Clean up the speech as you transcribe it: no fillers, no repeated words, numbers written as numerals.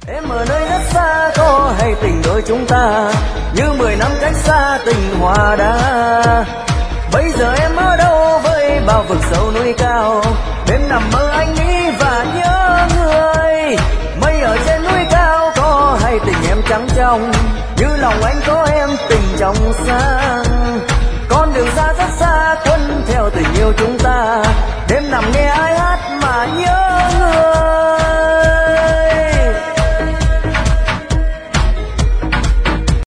Em ở nơi rất xa có hay tình đôi chúng ta, như 10 năm cách xa tình hòa đá. Bây giờ em ở đâu với bao vực sâu núi cao, đêm nằm mơ anh nghĩ và nhớ người. Mây ở trên núi cao có hay tình em trắng trong, như lòng anh có em tình trong sáng. Con đường xa rất xa cuốn theo tình yêu chúng ta,